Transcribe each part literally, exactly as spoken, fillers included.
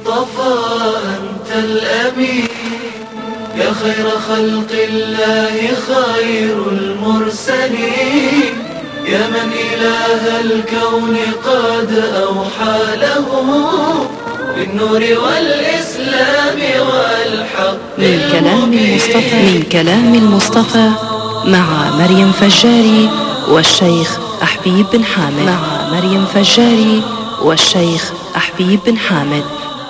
المصطفى أنت الأمين، يا خير خلق الله خير المرسلين، يا من إله الكون قد أوحى له بالنور والإسلام والحق. من كلام المصطفى من كلام المصطفى مع مريم فجاري والشيخ أحبيب بن حامد مع مريم فجاري والشيخ أحبيب بن حامد.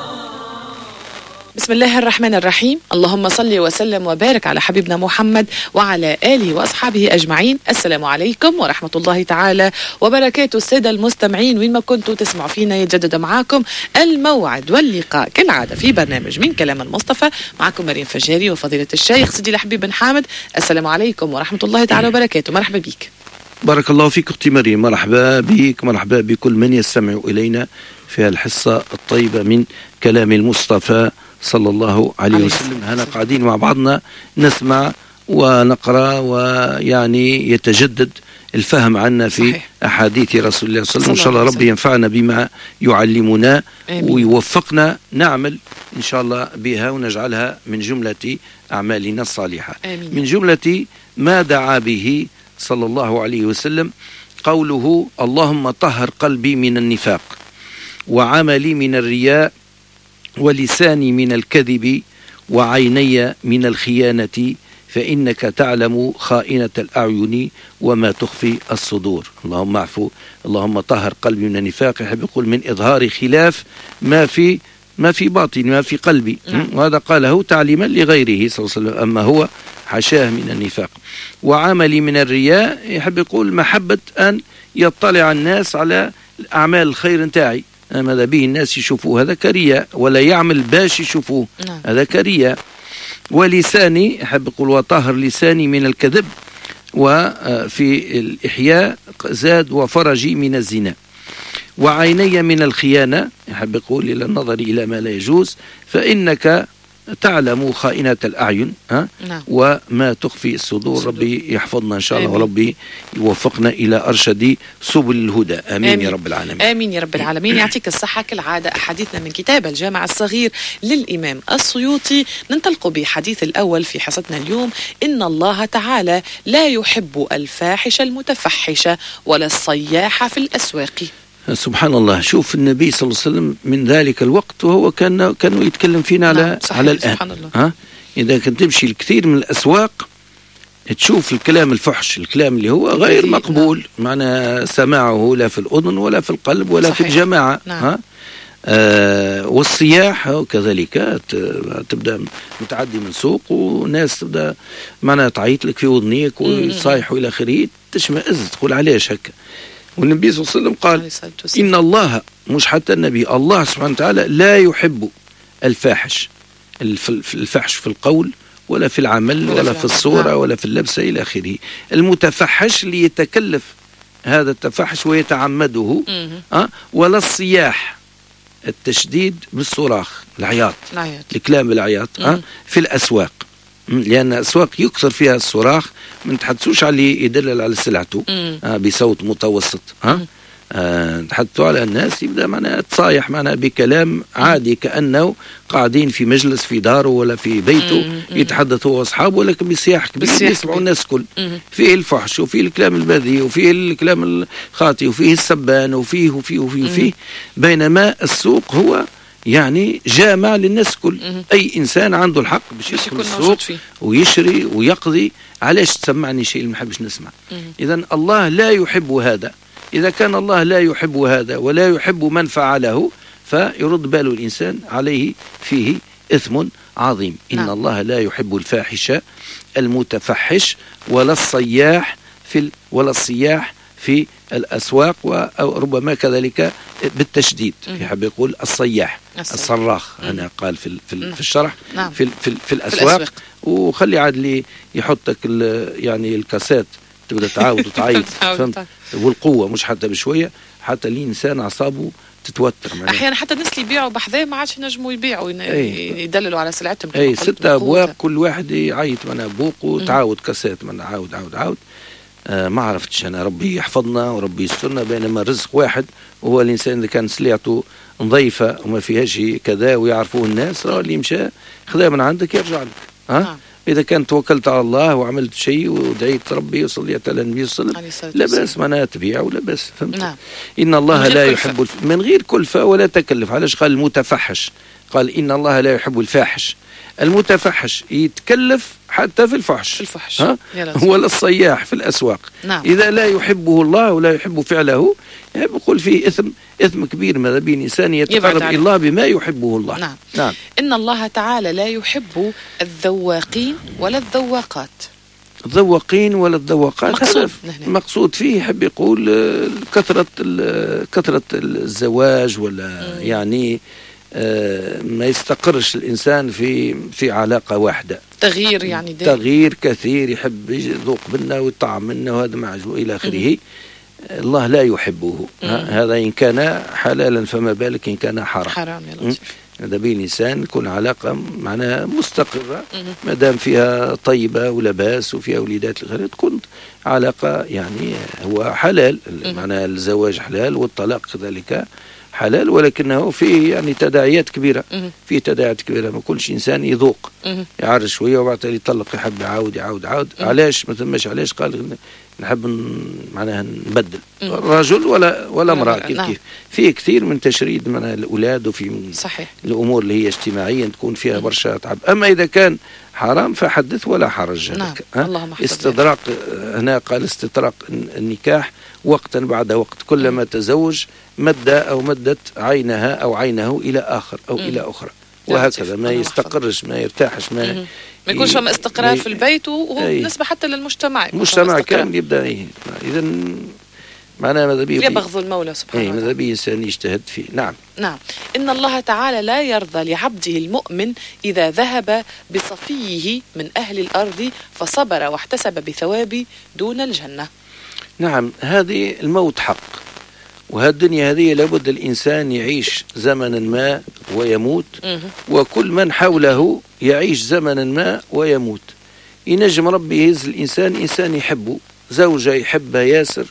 بسم الله الرحمن الرحيم. اللهم صل وسلم وبارك على حبيبنا محمد وعلى آله وأصحابه أجمعين. السلام عليكم ورحمة الله تعالى وبركاته. السادة المستمعين وين ما كنتوا تسمعوا فينا يتجدد معاكم الموعد واللقاء كالعادة في برنامج من كلام المصطفى. معكم مريم فجاري وفضيلة الشيخ سيدي الحبيب بن حامد. السلام عليكم ورحمة الله تعالى وبركاته. مرحبا بك. بارك الله فيك أختي مريم. مرحبا بك، مرحبا بكل من يستمع إلينا في الحصة الطيبة من كلام المصطفى صلى الله عليه وسلم. هنا قاعدين مع بعضنا نسمع ونقرأ، ويعني يتجدد الفهم عنا في صحيح. أحاديث رسول الله صلى الله عليه وسلم. إن شاء الله ربي ينفعنا بما يعلمنا آمين. ويوفقنا نعمل إن شاء الله بها ونجعلها من جملة أعمالنا الصالحة. آمين. من جملة ما دعا به صلى الله عليه وسلم قوله: اللهم طهر قلبي من النفاق وعملي من الرياء ولساني من الكذب وعيني من الخيانة فإنك تعلم خائنة الأعين وما تخفي الصدور. اللهم اعفو، اللهم طهر قلبي من النفاق. يحب يقول من إظهار خلاف ما في ما في باطن ما في قلبي. نعم. وهذا قاله تعليما لغيره صلى الله عليه وسلم، أما هو حشاه من النفاق. وعملي من الرياء، يحب يقول محبة أن يطلع الناس على أعمال الخير نتاعي، ماذا به الناس يشوفوه، هذا كرياء، ولا يعمل باش يشوفوه، هذا كرياء. ولساني، يحب يقول وطهر لساني من الكذب، وفي الإحياء زاد وفرجي من الزنا. وعيني من الخيانة، يحب يقول إلى النظر إلى ما لا يجوز، فإنك تعلم خائنة الأعين ها؟ نعم. وما تخفي الصدور. ربي يحفظنا إن شاء الله، وربي يوفقنا إلى أرشد سبل الهدى. آمين, آمين يا رب العالمين. آمين يا رب العالمين. يعطيك الصحة. كالعادة أحاديثنا من كتاب الجامع الصغير للإمام السيوطي. ننطلق بحديث الأول في حصتنا اليوم: إن الله تعالى لا يحب الفاحش المتفحش ولا الصياح في الأسواق. سبحان الله. شوف النبي صلى الله عليه وسلم من ذلك الوقت وهو كان كانوا يتكلم فينا على نعم على الآن. سبحان الله. ها إذا كنت تمشي الكثير من الأسواق تشوف الكلام الفحش، الكلام اللي هو غير مقبول، نعم. معنى سماعه لا في الأذن ولا في القلب ولا صحيح. في الجماعة. نعم. ها آه والصياح كذلك، تبدأ متعدي من سوق وناس تبدأ معنى تعيط لك في أذنيك ويصايحوا إلى آخره، تشمئز تقول علاش هكا. والنبي صلى الله عليه وسلم قال: إن الله، مش حتى النبي، الله سبحانه وتعالى لا يحب الفاحش، الفحش في القول ولا في العمل ولا, ولا في الصورة ولا في اللبس إلى آخره. المتفحش اللي يتكلف هذا التفحش ويتعمده. أه؟ ولا الصياح، التشديد بالصراخ، العياط، الكلام بالعياط أه؟ في الأسواق، لأن الأسواق يكثر فيها الصراخ، ما تحدثوش عليه يدلل على سلعته آه بصوت متوسط. ها آه تحدثوا على الناس يبدأ معنا تصايح معنا بكلام عادي، كأنه قاعدين في مجلس في داره ولا في بيته يتحدثوا هو أصحابه، ولكن بصياح كبير يسمعوا الناس كل. فيه الفحش وفيه الكلام البذيء وفيه الكلام الخاطئ وفيه السبان وفيه وفيه وفيه, وفيه. بينما السوق هو يعني جامع للناس كل. أي إنسان عنده الحق باش يدخل السوق ويشري ويقضي. علاش تسمعني شيء اللي ما نحبش نسمع؟ إذن الله لا يحب هذا. إذا كان الله لا يحب هذا ولا يحب من فعله، فيرد باله الإنسان عليه فيه إثم عظيم. إن نعم. الله لا يحب الفاحش المتفحش ولا الصياح في ال... ولا الصياح في الأسواق، وربما كذلك بالتشديد يحب يقول الصياح، الصراخ. أنا قال في في الشرح نعم. في في, في الأسواق. في وخلي عاد لي يحطك يعني الكاسات تبدأ تعاود وتعيد فهمت، والقوة مش حتى بشوية، حتى الإنسان أعصابه تتوتر. أحيانا حتى الناس اللي يبيعوا بحذاه ما عادش ينجموا يبيعوا، يدللوا على سلعتهم. أي ستة أبواب كل واحد يعيط من بوق وتعاود كاسات من عاود عاود عاود. آه ما عرفتش أنا، ربي يحفظنا وربي يسترنا، بينما الرزق واحد، وهو الإنسان إذا كان سلعته نظيفة وما فيهاش كذا ويعرفوه الناس، راه اللي مشى خذها من عندك يرجع لك. ها آه؟ إذا كان توكلت على الله وعملت شيء ودعيت ربي وصليت على النبي صلى الله عليه وسلم لا بأس معناها تبيع ولا بأس. فهمت؟ نعم. إن الله لا يحب الف... من غير كلفة ولا تكلف. علاش قال المتفحش؟ قال إن الله لا يحب الفاحش. المتفحش يتكلف حتى في الفحش, في الفحش. ها؟ ولا الصياح في الأسواق. نعم. إذا لا يحبه الله ولا يحب فعله يقول فيه إثم إثم كبير. ماذا بين إنسان يتقرب إلى الله بما يحبه الله. نعم. نعم. إن الله تعالى لا يحب الذواقين ولا الذواقات. الذواقين ولا الذواقات مقصود, مقصود فيه يحب يقول كثرة كثرة الزواج ولا م. يعني آه ما يستقرش الإنسان في في علاقة واحدة. تغيير يعني دائما. تغيير كثير، يحب يذوق منا ويطعم منا وهذا معجو إلى آخره. الله لا يحبه. هذا إن كان حلالا فما بالك إن كان حرام. حرام يا لطيف. هذا بين الإنسان يكون علاقة معناها مستقرة ما دام فيها طيبة ولباس وفيها وليدات الغير، تكون علاقة يعني هو حلال. معناها الزواج حلال والطلاق كذلك حلال، ولكنه فيه يعني تداعيات كبيرة. فيه تداعيات كبيرة. ما كلش إنسان يذوق يعرض شوية وبعد يطلق يحب يعاود يعاود يعاود. علاش ما تمش؟ علاش قال نحب معناها نبدل رجل ولا ولا امرأة كيف كيف. فيه كثير من تشريد من الأولاد وفي صحيح. الأمور اللي هي اجتماعيا تكون فيها برشا تعب. أما إذا كان حرام فحدث ولا حرج. نعم. استدراك هنا قال استطراق النكاح وقتا بعد وقت، كلما تزوج مد أو مدت عينها أو عينه إلى آخر أو مم. إلى أخرى، وهكذا ما يستقرش ما يرتاحش ما مم. ما يكونش فما استقرار في البيت، وبالنسبة حتى للمجتمع المجتمع كامل يبدأ إيه. إذا معناها ماذا بيه يبغض المولى سبحانه وتعالى. ماذا بيه إنسان يجتهد فيه. نعم. نعم. إن الله تعالى لا يرضى لعبده المؤمن إذا ذهب بصفيه من أهل الأرض فصبر واحتسب بثواب دون الجنة. نعم. هذه الموت حق، وهذه الدنيا هذه لابد الإنسان يعيش زمنا ما ويموت، وكل من حوله يعيش زمنا ما ويموت. ينجم ربي يهز الإنسان، إنسان يحبه، زوجة يحبها ياسر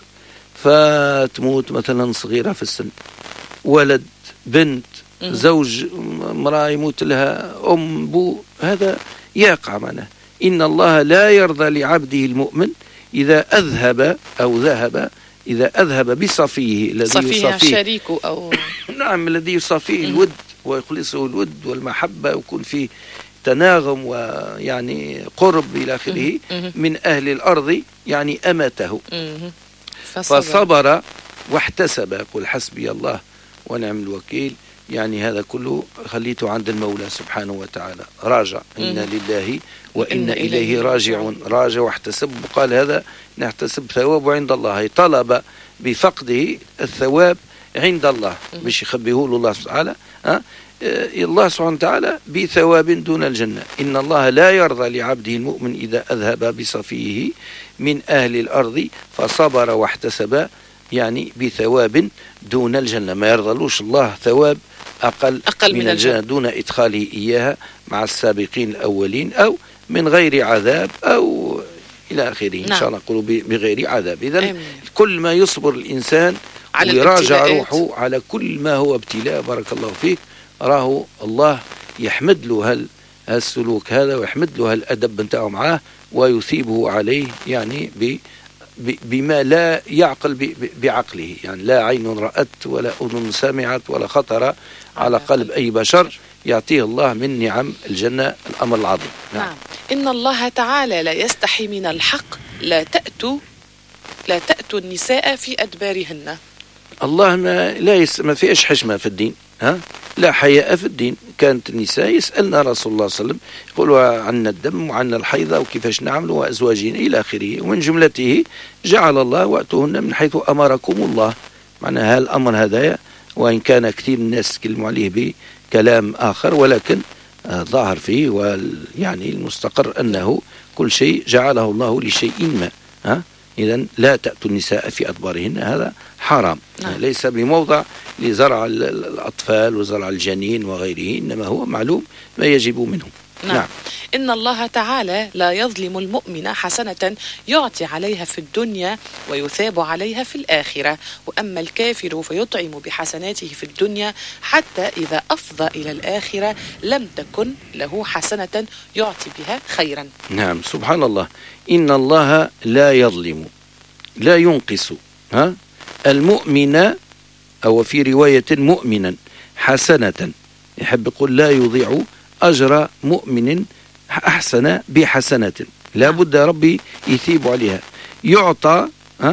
فتموت مثلا صغيرة في السن، ولد بنت زوج امرأة يموت لها أم بو، هذا يقع معنا. إن الله لا يرضى لعبده المؤمن إذا أذهب أو ذهب إذا أذهب بصفيه الذي صفيه شريكه أو نعم الذي يصفيه الود ويخلصه الود والمحبة ويكون فيه تناغم ويعني قرب إلى آخره من أهل الأرض، يعني أمته فصبر, فصبر واحتسب. يقول حسبي الله ونعم الوكيل، يعني هذا كله خليته عند المولى سبحانه وتعالى. راجع إنا لله وإنا إليه راجعون. راجع واحتسب، وقال هذا نحتسب ثوابه عند الله. طلب بفقده الثواب عند الله مش يخبيه له الله سبحانه وتعالى. أه؟ الله سبحانه وتعالى بثواب دون الجنة. إن الله لا يرضى لعبده المؤمن إذا أذهب بصفيه من أهل الأرض فصبر واحتسب، يعني بثواب دون الجنة. ما يرضلوش الله ثواب أقل, أقل من, من الجنة دون إدخاله إياها مع السابقين الأولين، أو من غير عذاب أو إلى آخره. نعم. إن شاء الله نقول بغير عذاب. إذن كل ما يصبر الإنسان ويراجع روحه على كل ما هو ابتلاء، بارك الله فيك، راه الله يحمد له هال السلوك هذا ويحمد له هالأدب بتاعه معاه ويثيبه عليه، يعني ب بما لا يعقل بعقله، يعني لا عين رأت ولا أذن سمعت ولا خطر على قلب أي بشر، يعطيه الله من نعم الجنة الأمر العظيم. نعم. نعم. إن الله تعالى لا يستحي من الحق، لا تأتوا لا تأتوا النساء في أدبارهن. الله ما لا يس ما فيش حشمة في الدين، ها لا حياء في الدين. كانت النساء يسألنا رسول الله صلى الله عليه وسلم، يقولوا عنا الدم وعنا الحيضة وكيفاش نعمل وأزواجنا إلى آخره. ومن جملته جعل الله وأتوهن من حيث أمركم الله. معنى هذا الأمر هذا، وإن كان كثير من الناس يتكلموا عليه بكلام آخر، ولكن آه ظاهر فيه ويعني المستقر أنه كل شيء جعله الله لشيء ما. ها إذن لا تأتوا النساء في أدبارهن، هذا حرام. نعم. ليس بموضع لزرع الأطفال وزرع الجنين وغيره، إنما هو معلوم ما يجب منه. نعم. نعم إن الله تعالى لا يظلم المؤمن حسنة يعطي عليها في الدنيا ويثاب عليها في الآخرة، وأما الكافر فيطعم بحسناته في الدنيا حتى إذا أفضى إلى الآخرة لم تكن له حسنة يعطي بها خيرا. نعم سبحان الله. إن الله لا يظلم لا ينقص ها المؤمن، أو في رواية مؤمنا حسنة، يحب يقول لا يضيع أجر مؤمن أحسن بحسنة، لا بد ربي يثيب عليها، يعطى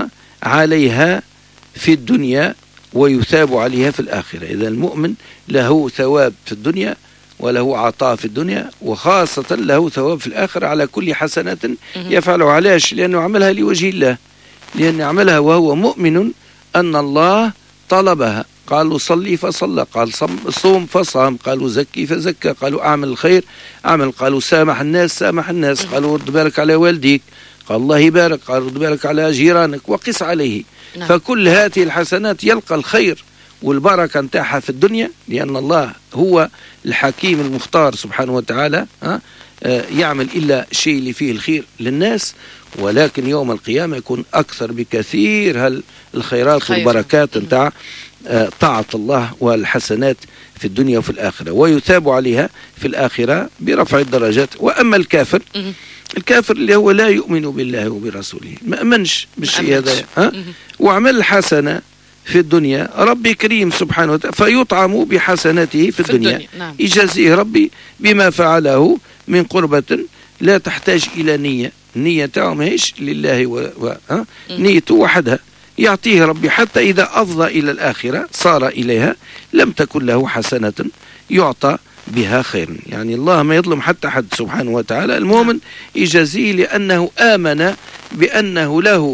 عليها في الدنيا ويثاب عليها في الآخرة. إذا المؤمن له ثواب في الدنيا وله عطاء في الدنيا، وخاصة له ثواب في الآخرة على كل حسنة يفعله. علاش؟ لأنه عملها لوجه الله، لأنه عملها وهو مؤمن أن الله طلبها. قالوا صلي فصلى، قال صوم فصام، قالوا زكي فزكى، قالوا أعمل الخير أعمل، قالوا سامح الناس سامح الناس، قالوا رد بالك على والديك، قال الله يبارك، قال رد بالك على جيرانك وقس عليه. نعم. فكل هذه الحسنات يلقى الخير والبركة نتاعها في الدنيا، لأن الله هو الحكيم المختار سبحانه وتعالى، ها يعمل إلا الشيء اللي فيه الخير للناس، ولكن يوم القيامة يكون أكثر بكثير الخيرات خير. والبركات نتاع طاعة الله والحسنات في الدنيا وفي الآخرة، ويثاب عليها في الآخرة برفع الدرجات. وأما الكافر م- الكافر اللي هو لا يؤمن بالله وبرسوله، ما أمنش بالشيء هذا، ها وعمل الحسنة في الدنيا، ربي كريم سبحانه وتعالى فيطعم بحسناته في الدنيا, في الدنيا. نعم. يجازيه ربي بما فعله من قربة لا تحتاج إلى نية، النية تاعهم هيش لله و... و... ها؟ نيته وحدها، يعطيه ربي حتى إذا أفضى إلى الآخرة صار إليها لم تكن له حسنة يعطى بها خير. يعني الله ما يظلم حتى حد سبحانه وتعالى. المؤمن يجازيه لأنه آمن بأنه له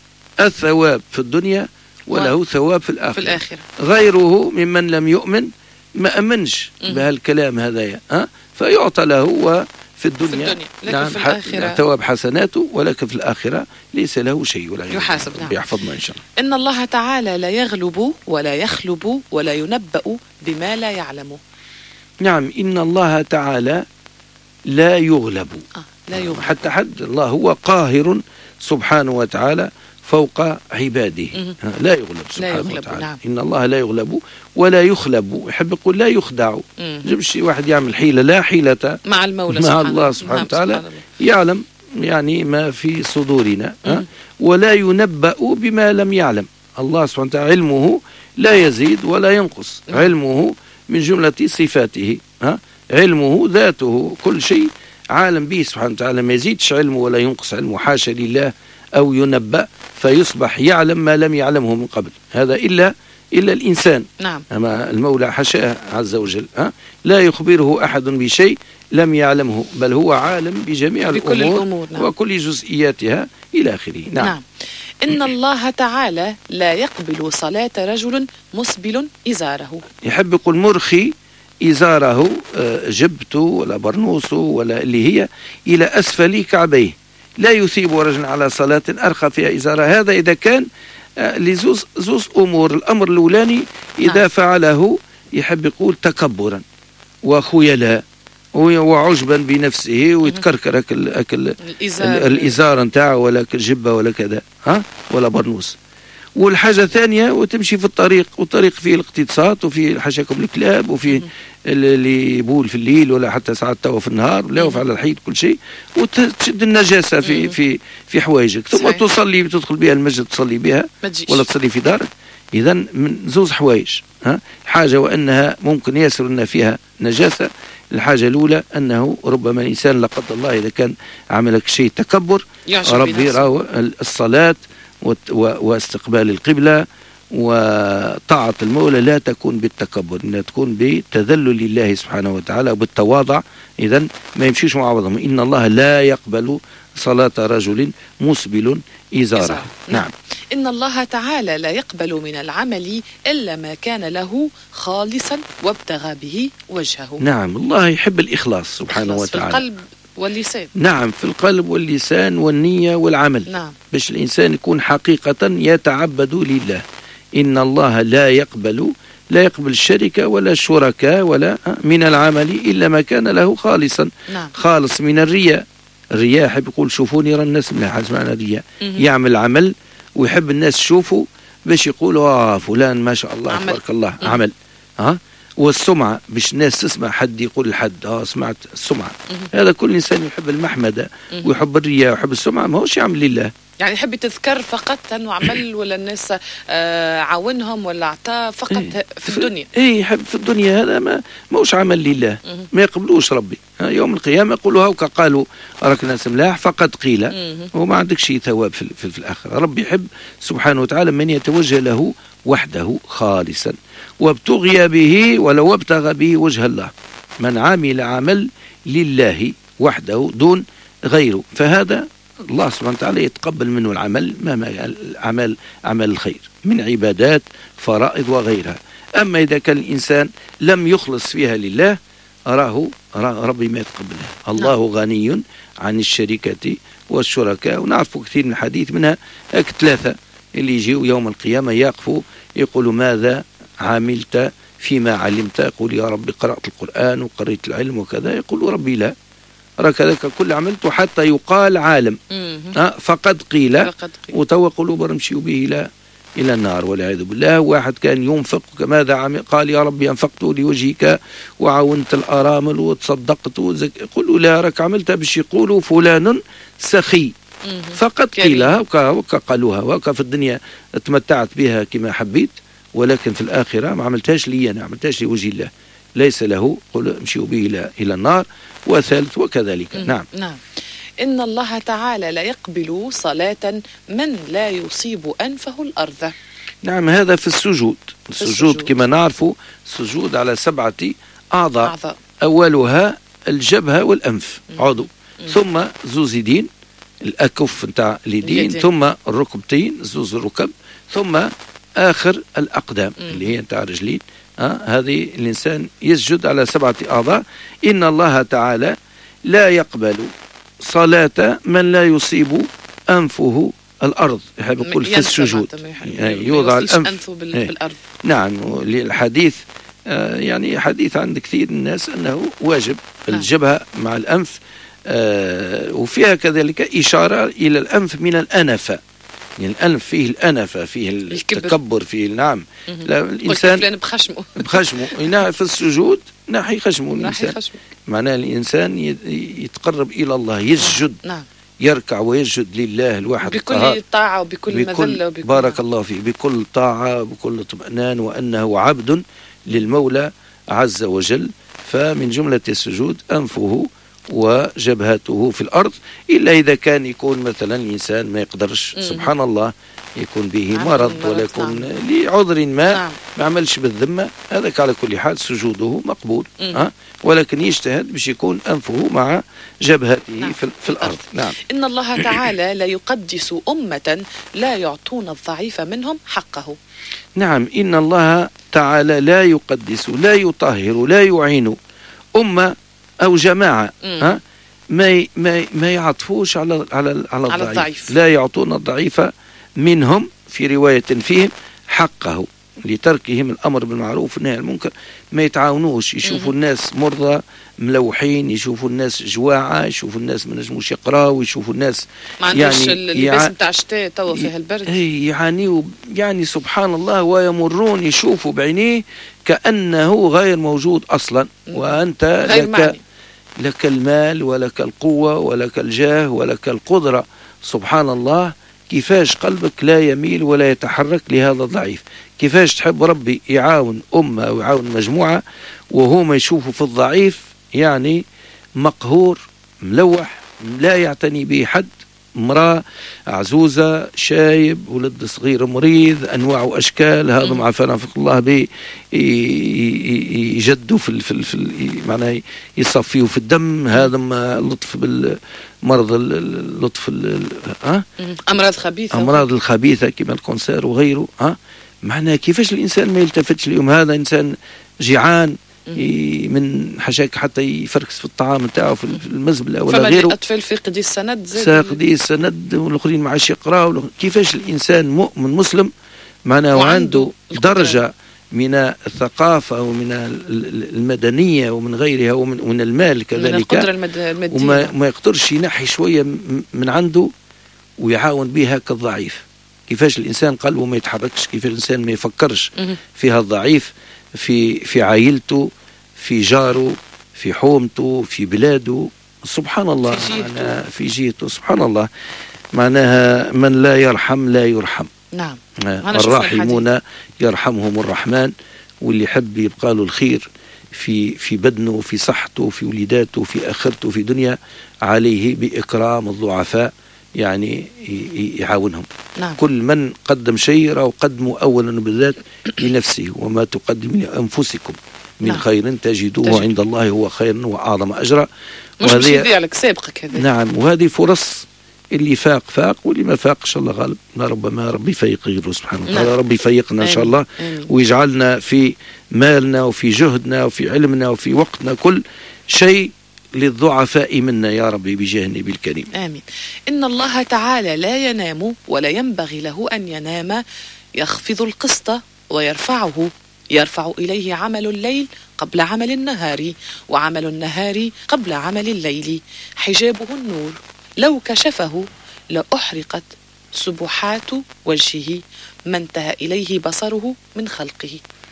الثواب في الدنيا وله ثواب في الآخرة. في الآخرة غيره ممن لم يؤمن ما أمنش بهالكلام هذايا، ها فيعطى له و في الدنيا, في الدنيا. لكن نعم في الآخرة ثواب حسناته، ولكن في الآخرة ليس له شيء ولا يحاسب. نعم. يحفظنا إن شاء الله. إن الله تعالى لا يغلب ولا يخلب ولا ينبأ بما لا يعلمه. نعم إن الله تعالى لا يغلب. آه. لا يغلب حتى حد الله هو قاهر سبحانه وتعالى فوق عباده، لا يغلب سبحانه لا يغلب. وتعالى. نعم. إن الله لا يغلب ولا يخلب، يحب يقول لا يخدع، جبش واحد يعمل حيلة، لا حيلة مع المولى مع سبحانه الله سبحانه نعم. وتعالى سبحانه يعلم يعني ما في صدورنا، ها؟ ولا ينبأ بما لم يعلم. الله سبحانه وتعالى علمه لا يزيد ولا ينقص، مم. علمه من جملة صفاته، ها؟ علمه ذاته كل شيء عالم به سبحانه وتعالى، ما يزيدش علمه ولا ينقص علمه، حاشا لله أو ينبأ فيصبح يعلم ما لم يعلمه من قبل، هذا إلا إلا الإنسان. نعم. أما المولى حاشاه عز وجل، ها؟ لا يخبره أحد بشيء لم يعلمه، بل هو عالم بجميع الأمور, الأمور. نعم. وكل جزئياتها إلى آخره. نعم. نعم. إن الله تعالى لا يقبل صلاة رجل مسبل إزاره، يحب يقول مرخي إزاره، جبته ولا برنوسه ولا اللي هي إلى أسفل كعبيه، لا يثيب رجل على صلاة أرخى فيها إزاره. هذا إذا كان لزوز زوز أمور. الأمر الأولاني إذا فعله يحب يقول تكبرا وخيلاء وعجبا بنفسه ويتكركر أكل أكل الإزار نتاعه ولا الجبة ولا كذا، ها ولا برنوس. والحاجة الثانية وتمشي في الطريق، والطريق فيه الاقتصاد وفيه حشاكم الكلاب وفيه اللي يبول في الليل ولا حتى ساعات توا في النهار ولا يوقف على الحيط كل شيء، وتشد النجاسة في في في حوايجك، ثم صحيح. تصلي تدخل بها المسجد تصلي بها ولا تصلي في دارك. إذا من زوز حوايج، ها حاجة وأنها ممكن ياسر أن فيها نجاسة. الحاجة الأولى أنه ربما الإنسان لا قدر الله إذا كان عملك شيء تكبر، ربي راو الصلاة واستقبال القبلة وطاعة المولى لا تكون بالتكبر، إنها تكون بتذلل لله سبحانه وتعالى وبالتواضع. إذن ما يمشيش مع بعضهم. إن الله لا يقبل صلاة رجل مسبل إزاره. نعم. إن الله تعالى لا يقبل من العمل إلا ما كان له خالصا وابتغى به وجهه. نعم الله يحب الإخلاص سبحانه وتعالى في القلب واللسان. نعم في القلب واللسان والنية والعمل. نعم. باش الإنسان يكون حقيقة يتعبد لله. إن الله لا يقبل لا يقبل الشركة ولا الشركاء ولا من العمل إلا ما كان له خالصا. نعم. خالص من الرياء. الرياء يحب يقول شوفوني يرى الناس مليح، هذا معنى الرياء. يعمل عمل ويحب الناس تشوفه باش يقولوا آه فلان ما شاء الله تبارك الله مم. عمل. ها والسمعة باش الناس تسمع حد يقول لحد اه سمعت السمعة. هذا كل إنسان يحب المحمدة ويحب الرياء ويحب السمعة، ما هوش يعمل لله. يعني يحب تذكر فقط انه عمل ولا الناس آه عاونهم ولا اعطاه فقط إيه في الدنيا. اي يحب في الدنيا، هذا ما موش عمل لله، ما يقبلوش ربي. يوم القيامة يقولوا هاوكا قالوا راك ناس ملاح فقد قيل وما عندك شيء ثواب في, في, في الآخرة. ربي يحب سبحانه وتعالى من يتوجه له وحده خالصا وابتغي به ولو ابتغى به وجه الله، من عمل عمل لله وحده دون غيره، فهذا الله سبحانه وتعالى يتقبل منه العمل مهما العمل عمل الخير من عبادات فرائض وغيرها. أما إذا كان الإنسان لم يخلص فيها لله أراه ربي ما يتقبلها. الله غني عن الشركة والشركاء، ونعرف كثير من الحديث منها هيك ثلاثة اللي يجيوا يوم القيامة يقفوا يقولوا ماذا عملت فيما علمت؟ يقول يا ربي قرأت القرآن وقرأت العلم وكذا. يقول ربي لا، راك هذاك كل عملته حتى يقال عالم أه فقد قيل وتوا قلوب رمشي به إلى إلى النار والعياذ بالله. واحد كان ينفق ماذا عمل؟ قال يا ربي أنفقت لوجهك وعاونت الأرامل وتصدقت وزك... قلوا لا راك عملتها باش يقولوا فلان سخي فقد قيل وكا قالوها وكا في الدنيا تمتعت بها كما حبيت، ولكن في الآخرة ما عملتهاش لي أنا، عملتهاش لوجه الله، ليس له قل امشوا به إلى إلى النار. وثالث وكذلك. مم. نعم. نعم. إن الله تعالى لا يقبل صلاة من لا يصيب أنفه الأرض. نعم، هذا في السجود. السجود, السجود كما نعرف السجود على سبعة أعضاء, أعضاء. أولها الجبهة والأنف عضو، مم. ثم زوز يدين الأكف نتاع اليدين، ثم الركبتين زوز الركب، ثم آخر الأقدام مم. اللي هي نتاع الرجلين. آه هذه الإنسان يسجد على سبعة أعضاء. إن الله تعالى لا يقبل صلاة من لا يصيب أنفه الأرض. يحب يقول في السجود يعني يوضع الأنف بالأرض. نعم، للحديث آه يعني حديث عند كثير من الناس أنه واجب الجبهة مع الأنف. آه وفيها كذلك إشارة إلى الأنف من الأنفة، يعني الأنف فيه الأنفة، فيه التكبر، فيه نعم. لا الإنسان بخشمه بخشمه هنا في السجود ناحي خشمه الإنسان، معناه الإنسان يتقرب إلى الله، يسجد. نعم. يركع ويسجد لله الواحد بكل طاعة وبكل مذلة وبكل بارك الله فيه، بكل طاعة وبكل اطمئنان، وأنه عبد للمولى عز وجل. فمن جملة السجود أنفه وجبهته في الأرض، إلا إذا كان يكون مثلا الإنسان ما يقدرش، مم. سبحان الله، يكون به مرض ولا يكون نعم. لعذر ما نعم. ما عملش بالذمة، هذاك على كل حال سجوده مقبول. أه؟ ولكن يجتهد باش يكون أنفه مع جبهته نعم. في, في الأرض. نعم. إن الله تعالى لا يقدس أمة لا يعطون الضعيف منهم حقه. نعم، إن الله تعالى لا يقدس، لا يطهر، لا يعين أمة أو جماعة ها ما ما ما يعطفوش على على على الضعيف. الضعيف لا يعطون الضعيف منهم في رواية فيهم حقه لتركهم الأمر بالمعروف والنهي عن المنكر. ما يتعاونوش، يشوفوا الناس مرضى ملوحين، يشوفوا الناس جواعة، يشوفوا الناس ما نجموش يقراوا، يشوفوا الناس ما عندوش اللباس نتاع الشتاء توا فيها البرد، يعانيوا يعني سبحان الله، ويمرون يشوفوا بعينيه كأنه غير موجود أصلا، وأنت غير لك معني. لك المال ولك القوة ولك الجاه ولك القدرة. سبحان الله، كيفاش قلبك لا يميل ولا يتحرك لهذا الضعيف؟ كيفاش تحب ربي يعاون أمة أو يعاون مجموعة وهو ما يشوفه في الضعيف يعني مقهور ملوح لا يعتني به حد، امرأة عزوزة، شايب، ولد صغير مريض، أنواع وأشكال، هذا مع فنافق الله به يجدوا في في في معناه يصفيه في الدم، هذا ما لطف بالمرض، اللطف ها أمراض خبيثة، أمراض الخبيثة كما الكونسير وغيره. ها معناه كيفاش الإنسان ما يلتفتش اليوم؟ هذا إنسان جيعان من حشاك حتى يفركس في الطعام نتاعو في المزبله ولا غيره. فما أطفال فاقدي السند، فاقدي السند والاخرين معاش يقراوا. كيفاش الانسان مؤمن مسلم معناه عنده درجه من الثقافة ومن المدنية ومن غيرها ومن من المال كذلك، من القدرة المادية، وما ما يقدرش ينحي شوية من عنده ويعاون بها كالضعيف. كيفاش الإنسان قلبه ما يتحركش، كيف الإنسان ما يفكرش في هالضعيف، في في عائلته، في جاره، في حومته، في بلاده، سبحان الله، في جهته. في جهته سبحان الله. معناها من لا يرحم لا يرحم. نعم. الراحمون يرحمهم الرحمن. واللي يحب يبقى له الخير في في بدنه، في صحته، في وليداته، في آخرته، في دنيا، عليه بإكرام الضعفاء، يعني يعاونهم. نعم. كل من قدم شيء راهو قدموا أولا بالذات لنفسه، وما تقدم لأنفسكم من نعم. خير تجدوه تجد. عند الله هو خير وأعظم أجرا. مش مش يضيع لك سابقك هذا. نعم. وهذه فرص، اللي فاق فاق واللي ما فاق إن شاء الله غالب، ربما ربي يفيق غيره سبحانه وتعالى. نعم. ربي يفيقنا إن شاء الله. آمين. ويجعلنا في مالنا وفي جهدنا وفي علمنا وفي وقتنا كل شيء للضعفاء منا يا ربي بجاه النبي الكريم. آمين. إن الله تعالى لا ينام ولا ينبغي له أن ينام، يخفض القسط ويرفعه، يرفع إليه عمل الليل قبل عمل النهار، وعمل النهار قبل عمل الليل، حجابه النور، لو كشفه لأحرقت سبحات وجهه، ما انتهى إليه بصره من خلقه.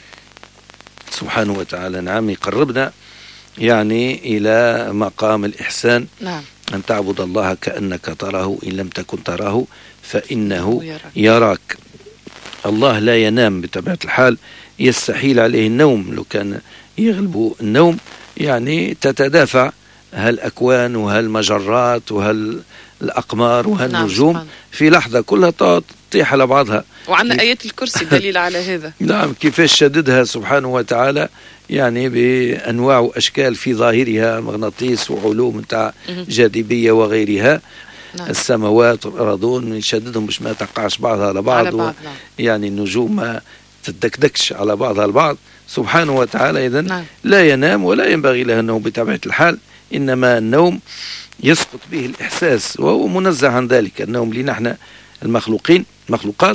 سبحانه وتعالى. نعم. يقربنا يعني إلى مقام الإحسان. نعم. أن تعبد الله كأنك تراه، إن لم تكن تراه فإنه يراك. يراك. الله لا ينام بطبيعة الحال، يستحيل عليه النوم. لو كان يغلب النوم يعني تتدافع هالأكوان وهالمجرات وهالأقمار وهالنجوم. نعم. في لحظة كلها تطيح على بعضها. وعندنا آيات الكرسي دليل على هذا. نعم. كيفاش شددها سبحانه وتعالى يعني بأنواع وأشكال في ظاهرها، مغناطيس وعلوم تاع جاذبية وغيرها. نعم. السماوات والأرضون يشددهم باش ما تقعش بعضها على بعض, على بعض. نعم. يعني النجوم ما تتدكدكش على بعضها البعض سبحانه وتعالى. إذن نعم. لا ينام ولا ينبغي له النوم بطبيعة الحال، إنما النوم يسقط به الإحساس، وهو منزه عن ذلك. النوم لنا احنا المخلوقين مخلوقات،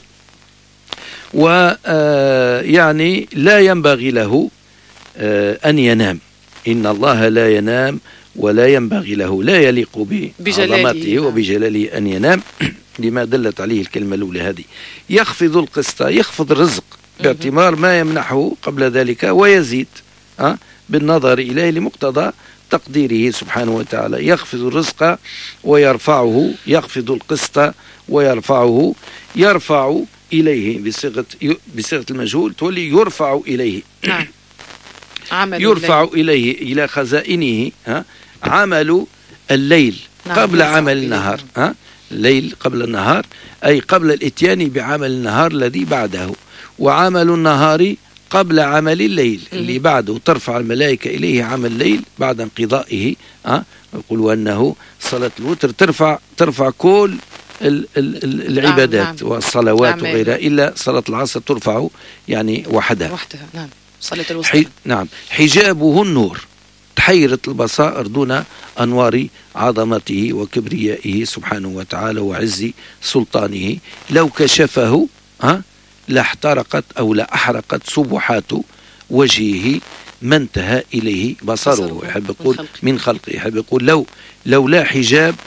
ويعني لا ينبغي له أن ينام. إن الله لا ينام ولا ينبغي له، لا يليق بعظمته وبجلاله أن ينام، لما دلت عليه الكلمة الأولى هذه. يخفض القسط، يخفض الرزق باعتبار ما يمنحه قبل ذلك، ويزيد أه؟ بالنظر إليه لمقتضى تقديره سبحانه وتعالى. يخفض الرزق ويرفعه، يخفض القسط ويرفعه. يرفع إليه بصيغة بصيغة المجهول تولي يرفع إليه. نعم. عمل يرفع الليل. إليه إلى خزائنه ها عمل الليل. نعم. قبل عمل النهار. ها الليل قبل النهار، أي قبل الإتيان بعمل النهار الذي بعده، وعمل النهار قبل عمل الليل اللي بعده. ترفع الملائكة إليه عمل الليل بعد انقضائه. ها يقولوا أنه صلاة الوتر ترفع ترفع كل ال ال العبادات. نعم. والصلوات وغيرها، إلا صلاة العصر ترفع يعني وحدها وحدها. نعم. صلاة الوسطى. حي... نعم. حجابه النور، تحيرت البصائر دون أنوار عظمته وكبريائه سبحانه وتعالى وعز سلطانه. لو كشفه ها لاحترقت أو لأحرقت سبحات وجهه، ما انتهى إليه بصره. يحب يقول من خلقه، يحب يقول لو لو لا حجاب،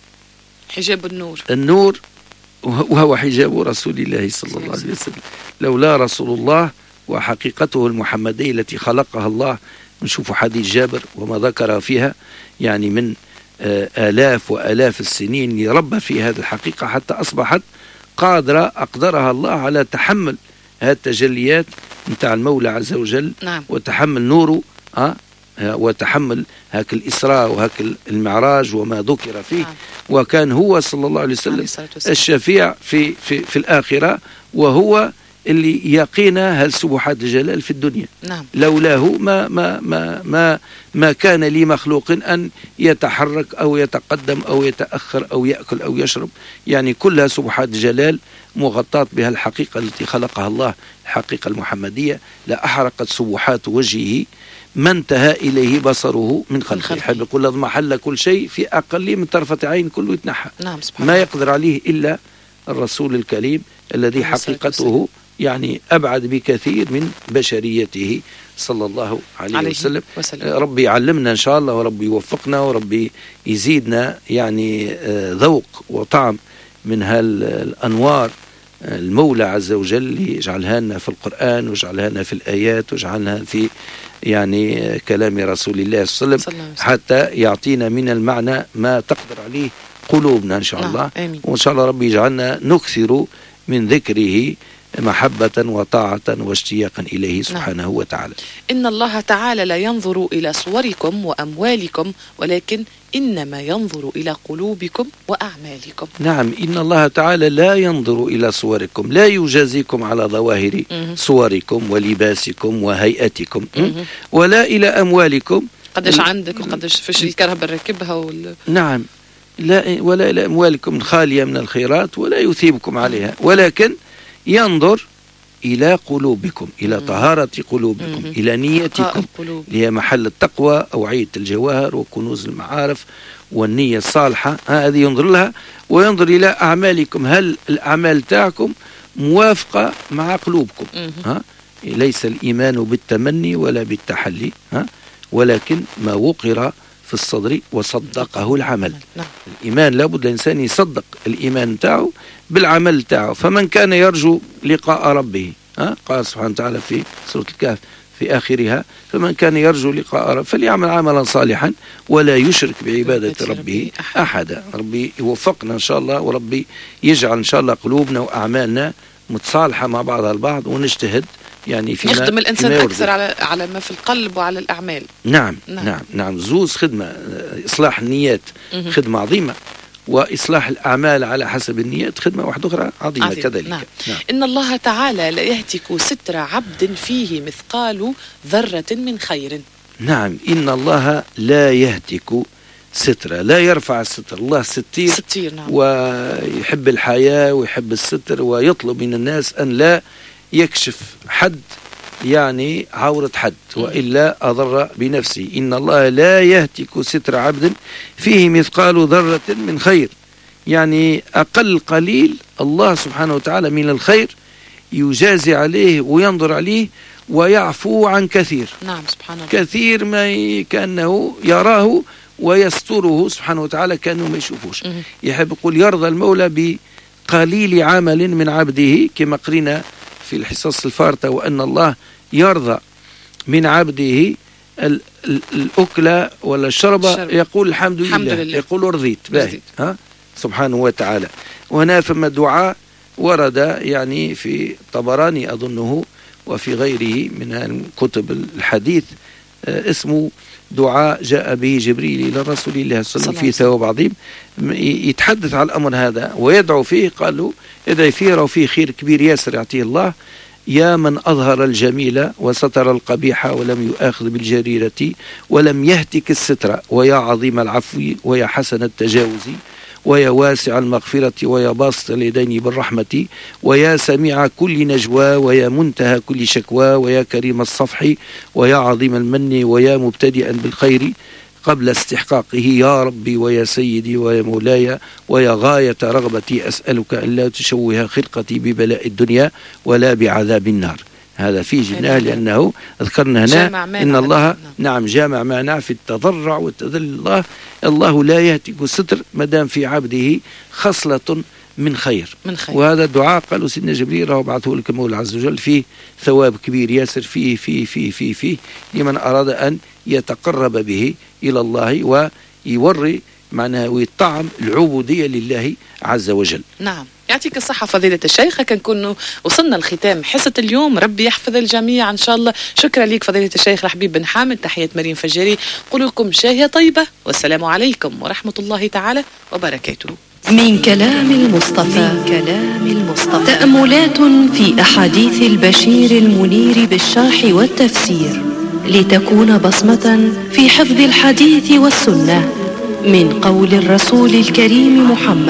حجاب النور، النور وهو حجاب رسول الله صلى الله عليه وسلم. لولا رسول الله وحقيقته المحمدية التي خلقها الله. نشوف حديث جابر وما ذكر فيها يعني من آلاف وآلاف السنين يربى في هذه الحقيقة، حتى أصبحت قادرة أقدرها الله على تحمل هذه التجليات متاع المولى عز وجل. نعم. وتحمل نوره أه وتحمل هاك الإسراء وهاك المعراج وما ذكر فيه. نعم. وكان هو صلى الله عليه وسلم الشفيع في, في, في الآخرة، وهو اللي يقينا هالسبحات الجلال في الدنيا. نعم. لولاه ما ما ما ما ما كان لي مخلوق أن يتحرك أو يتقدم أو يتأخر أو يأكل أو يشرب، يعني كلها سبحات جلال مغطاة بها الحقيقة التي خلقها الله، الحقيقة المحمدية. لأحرقت سبحات وجهه ما انتهى إليه بصره من خلقه. يحب يقول لازم محل كل شيء في أقل من طرفة عين كله يتنحى. نعم. ما يقدر عليه إلا الرسول الكريم الذي حقيقته يعني أبعد بكثير من بشريته صلى الله عليه, عليه وسلم. وسلم. ربي يعلمنا إن شاء الله، وربي يوفقنا، وربي يزيدنا يعني ذوق وطعم من هالأنوار المولى عز وجل يجعلها لنا في القرآن، ويجعلها لنا في الآيات، ويجعلها في يعني كلام رسول الله صلى الله عليه وسلم، حتى يعطينا من المعنى ما تقدر عليه قلوبنا إن شاء الله. آمين. وإن شاء الله ربي يجعلنا نكثر من ذكره محبة وطاعة واشتياقا إليه سبحانه نعم. وتعالى. إن الله تعالى لا ينظر إلى صوركم وأموالكم، ولكن إنما ينظر إلى قلوبكم وأعمالكم. نعم، إن الله تعالى لا ينظر إلى صوركم، لا يجازيكم على ظواهر مه. صوركم ولباسكم وهيئتكم، ولا إلى أموالكم، قدش عندك وقدش في شريكة بركبها وال... نعم، لا ولا إلى أموالكم الخالية من الخيرات ولا يثيبكم عليها، ولكن ينظر إلى قلوبكم، إلى طهارة قلوبكم، مم. إلى نيتكم اللي هي محل التقوى، أوعية الجواهر وكنوز المعارف والنية الصالحة، هذه ينظر لها. وينظر إلى أعمالكم، هل الأعمال تاعكم موافقة مع قلوبكم؟ ها؟ ليس الإيمان بالتمني ولا بالتحلي، ها؟ ولكن ما وقر في الصدر وصدقه العمل. نعم. الإيمان لابد الإنسان يصدق الإيمان تاعه بالعمل تاعه. فمن كان يرجو لقاء ربه، ها؟ قال سبحانه وتعالى في سورة الكهف في آخرها: فمن كان يرجو لقاء ربه فليعمل عملا صالحا ولا يشرك بعبادة ربه أحدا. ربي يوفقنا إن شاء الله، وربي يجعل إن شاء الله قلوبنا وأعمالنا متصالحة مع بعضها البعض، ونجتهد يعني فيما يخدم الإنسان أكثر على على ما في القلب وعلى الأعمال. نعم نعم نعم, نعم. زوز خدمة، إصلاح النيات مه. خدمة عظيمة، وإصلاح الأعمال على حسب النيات خدمة واحدة أخرى عظيمة, عظيمة. كذلك. نعم. نعم. إن الله تعالى لا يهتك ستر عبد فيه مثقال ذرة من خير. نعم، إن الله لا يهتك ستر، لا يرفع الستر. الله ستير, ستير نعم. ويحب الحياة ويحب الستر، ويطلب من الناس أن لا يكشف حد يعني عورة حد، وإلا أضر بنفسه. إن الله لا يهتك ستر عبد فيه مثقال ذرة من خير، يعني أقل قليل الله سبحانه وتعالى من الخير يجازي عليه وينظر عليه ويعفو عن كثير. نعم سبحانه كثير ما كأنه يراه ويستره سبحانه وتعالى كأنه ما يشوفوش. يحب يقول يرضى المولى بقليل عمل من عبده، كما قرينا في الحصص الفارطة: وأن الله يرضى من عبده الأكلة ولا الشربة الشرب. يقول الحمد, الحمد لله. لله يقول رضيت باهي، ها سبحانه وتعالى. وهنا فما دعاء ورد يعني في طبراني أظنه وفي غيره من كتب الحديث اسمه دعاء جاء به جبريل إلى رسول الله صلى الله عليه وسلم في ثواب عظيم، يتحدث عن الأمر هذا ويدعو فيه. قال له: ادعي فيه وفيه خير كبير ياسر يعطيه الله. يا من أظهر الجميل وستر القبيح ولم يؤاخذ بالجريرة ولم يهتك الستر، ويا عظيم العفو ويا حسن التجاوز ويا واسع المغفرة ويا باسط اليدين بالرحمة ويا سميع كل نجوى ويا منتهى كل شكوى ويا كريم الصفح ويا عظيم المن ويا مبتدئا بالخير قبل استحقاقه، يا ربي ويا سيدي ويا مولاي ويا غاية رغبتي أسألك أن لا تشوه خلقتي ببلاء الدنيا ولا بعذاب النار. هذا فيه جناه لأنه ذكرنا هنا إن الله نعم جامع معناه في التضرع والتذلل. الله الله لا يهتك الستر مدام في عبده خصلة من خير, من خير. وهذا الدعاء قالوا سيدنا جبريل راه بعثه لك المولى عز وجل فيه ثواب كبير ياسر فيه فيه فيه فيه فيه لمن أراد أن يتقرب به إلى الله ويوري معناه ويطعم العبودية لله عز وجل. نعم، يعطيك الصحة فضيلة الشيخ. كنكون وصلنا لختام حصة اليوم، ربي يحفظ الجميع إن شاء الله. شكرا لك فضيلة الشيخ الحبيب بن حامد. تحية مريم فجاري، قولوا لكم شاهية طيبة والسلام عليكم ورحمة الله تعالى وبركاته. من كلام المصطفى من كلام المصطفى تأملات في أحاديث البشير المنير بالشرح والتفسير، لتكون بصمة في حفظ الحديث والسنة من قول الرسول الكريم محمد